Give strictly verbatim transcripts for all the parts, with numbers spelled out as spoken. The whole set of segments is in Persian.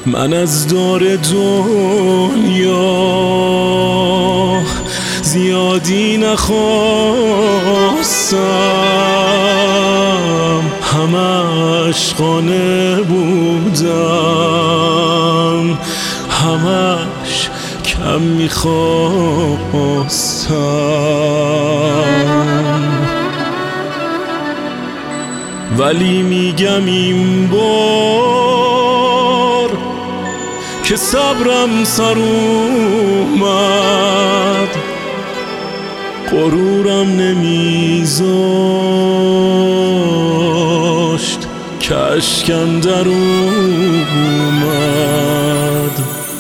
من از دار دنیا زیادی نخواستم، همش قانع بودم، همش کم میخواستم. ولی میگم این بار که صبرم سر اومد، غرورم نمیذاشت که اشکم در اومد.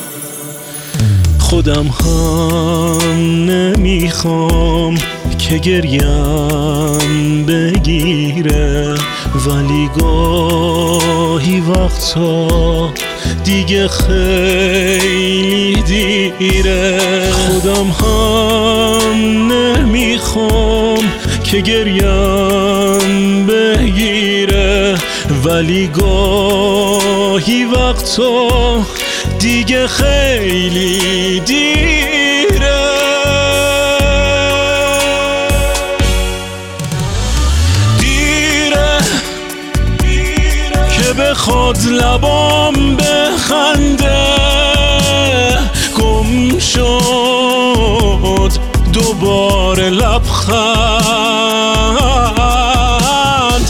خودم هم نمیخوام که گریم بگیره، ولی گاهی وقتا دیگه خیلی دیره. خودم هم نمیخوام که گریم بگیره، ولی گاهی وقتا دیگه خیلی دیره. دیره که بخواد لبام بخنده، گم شد دوباره لبخند.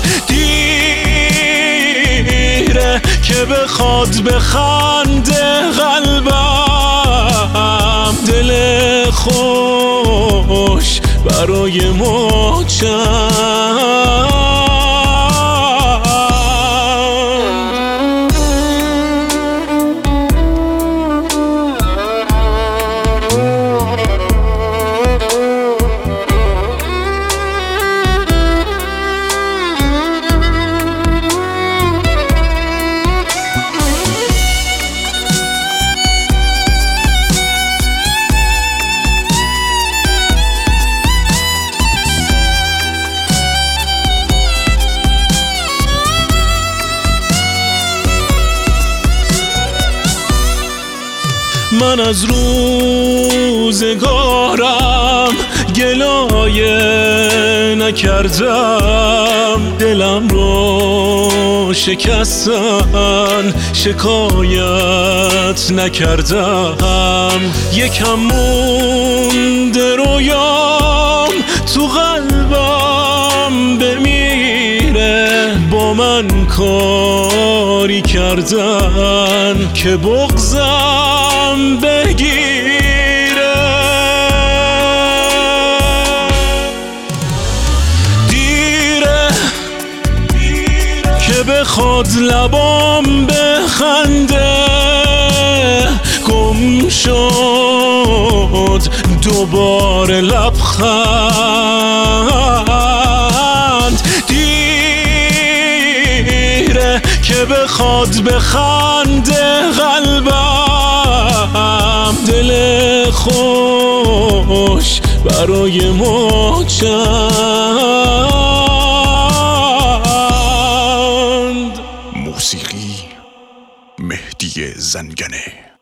دیره که بخواد بخنده قلبم، دل خوش برای ما چند. من از روزگارم گلایه نکردم، دلم رو شکستن شکایت نکردم. یکم مونده رویام تو قلبم بمیره، با من کاری کردن که بغضم بگیره. دیره که بخواد لبام بخنده، گم شد دوباره لبخند. دیره که بخواد بخنده قلبم، دل خوش برای ما چند. موسیقی مهدی زنگنه.